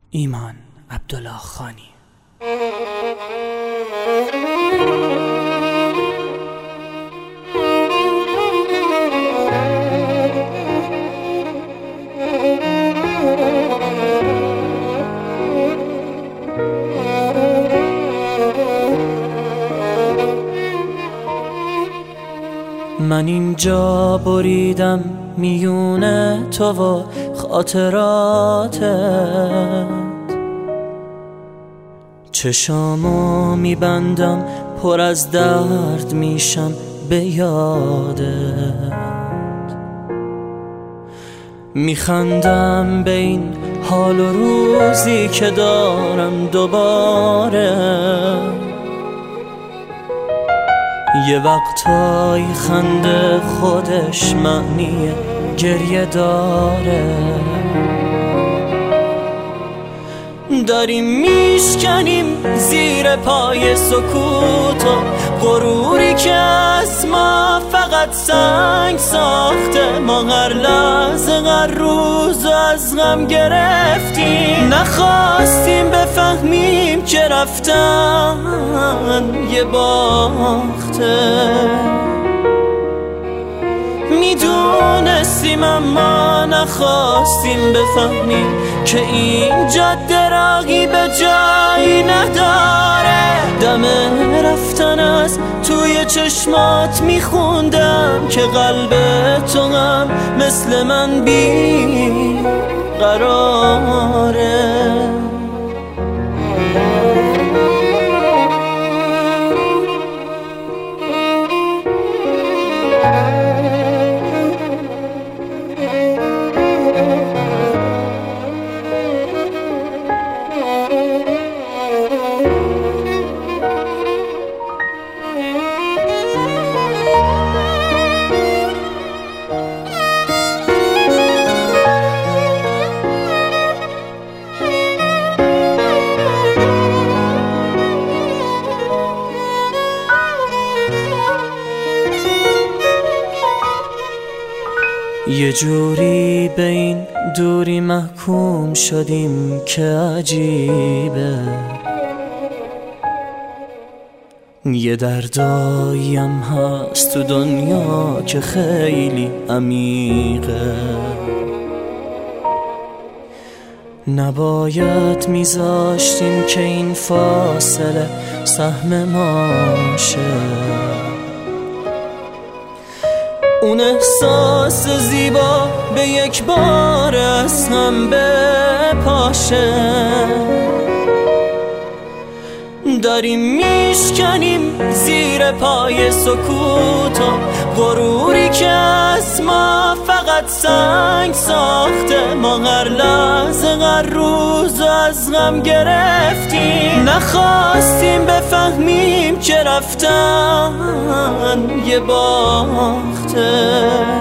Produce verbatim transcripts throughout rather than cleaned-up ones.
ایمان عبدالله خانی. من اینجا بریدم میونه تو و خاطراتت، چشامو میبندم پر از درد میشم به یادت، میخندم به این حال و روزی که دارم دوباره. یه وقتای خنده خودش معنی گریه داره، داریم میشکنیم زیر پای سکوت و غروری که از ما فقط سنگ ساخته. ما هر لحظه هر روز از غم گرفتیم، نخواستیم بفهمیم که رفتن یه باخته. میدونستیم اما نخواستیم بفهمیم که این جاده راهی به جایی نداره. دم رفتن از توی چشمات میخوندم که قلب تو هم مثل من بی قراره. یه جوری به این دوری محکوم شدیم که عجیبه. یه درداییم هست تو دنیا که خیلی عمیقه، نباید میذاشتیم که این فاصله سهم ما شه. اون احساس زیبا به یک بار از هم بپاشه، داریم میشکنیم زیر پای سکوت و غروری که از ما فقط سنگ ساخته. ما هر لحظه هر روز از غم گرفتیم، نخواستیم بفهمیم که رفتن یه باخته.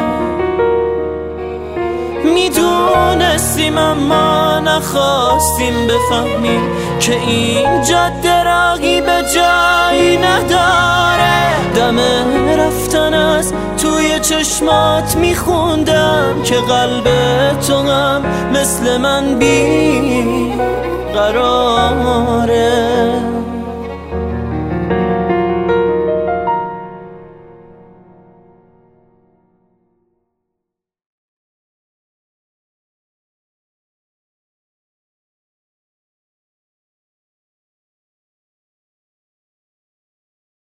میدونستیم اما نخواستیم بفهمیم که این جاده راهی به جایی نداره. دم رفتن از توی چشمات میخوندم که قلب تو هم مثل من بی قراره.